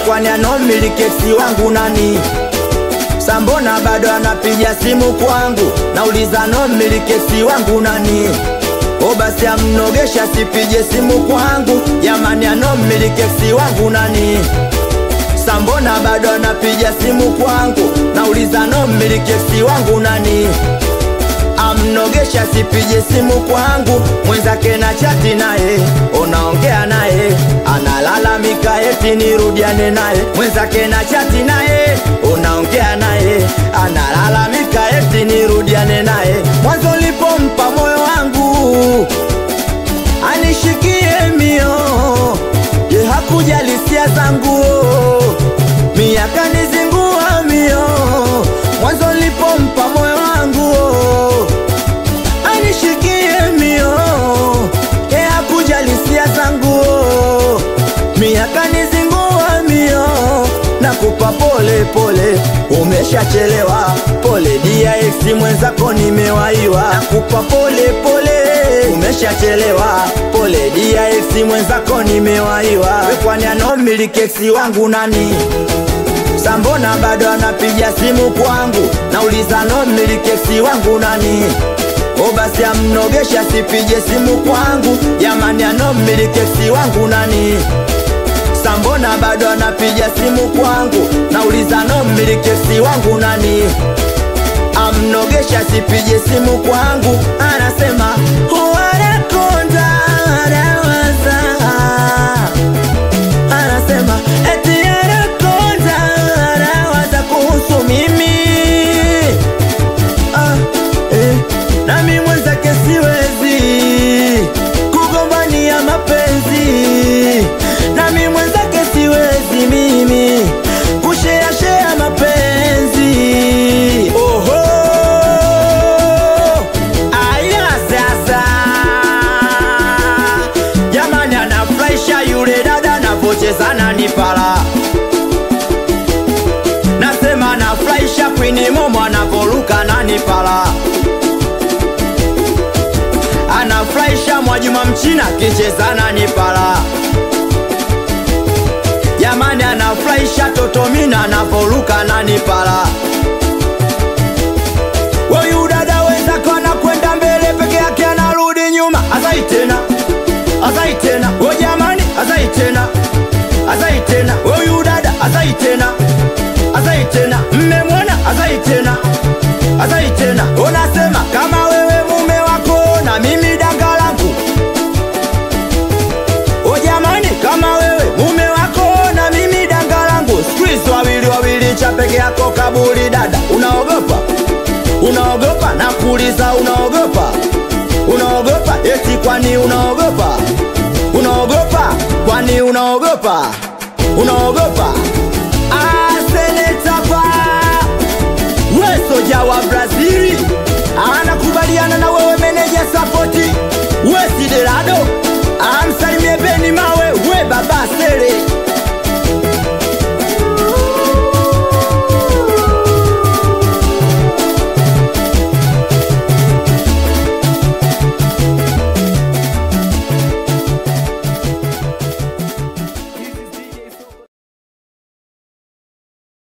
kwani anomiliki eksi wangu nani? Sambona bado anapiga simu kwangu, nauliza anomiliki eksi wangu nani? O basi amnogesha sipige simu kwangu, jamani anomiliki eksi wangu nani? Sambona bado anapiga simu kwangu, nauliza anomiliki eksi wangu nani? Amnogesha sipige simu kwangu, mwenzake na chati naye, unaongea naye, analalamika eti nirudiane naye. Mwenzake na chati naye, unaongea naye, analalamika eti nirudiane naye. Mwanzo ulipompa moyo wangu anishikie mio, ye hakujali hisia zangu, miaka nizingua mio. Mwanzo ulipompa moyo wangu anishikie mio, ye hakujali hisia zangu, miaka nizingua mio. Nakupa pole pole, umeshachelewa, pole dia eksi mwenzako nimewaiwa. Nakupa pole pole, umeshachelewa, pole dia eksi mwenzako nimewaiwa. We kwani anomiliki eksi wangu nani? Sambona bado anapiga simu kwangu, nauliza anomiliki eksi wangu nani? O basi amnogesha sipige simu kwangu, jamani anomiliki eksi wangu nani? Sambona bado anapiga simu kwangu, nauliza anomiliki eksi wangu nani? Amnogesha sipige simu kwangu, anasema wanakonda anawaza, anasema eti anakonda anawaza kuhusu mimi. Nami mwenzake siwezi kugombania mapenzi, nami mwenzake siwezi mimi kushare mapenzi. Oho, aya sasa, jamani anafurahisha yule dada anapocheza nanipala. Nasema anafurahisha Queen Momo anaporuka nanipala. Anafurahisha Mwajuma Mchina kicheza nanipala. Jamani anafurahisha Toto Mina anaporuka nanipala. Wewe dada wenzako anakwenda mbele peke yake anarudi nyuma. Azai tena, azai tena, o jamani azai tena, azai tena. Wewe dada azai tena, azai tena, mmemwona azai tena, azai tena. Unasema kama wewe mume wako na mimi danga langu. O jamani kama wewe mume wako na mimi danga langu. Squeeze wawili cha peke yako kaburi dada. Unaogopa? Unaogopa? Nakuuliza unaogopa? Unaogopa? Eti kwani unaogopa? Unaogopa? Kwani unaogopa? Unaogopa? Seneta pa Weso jawa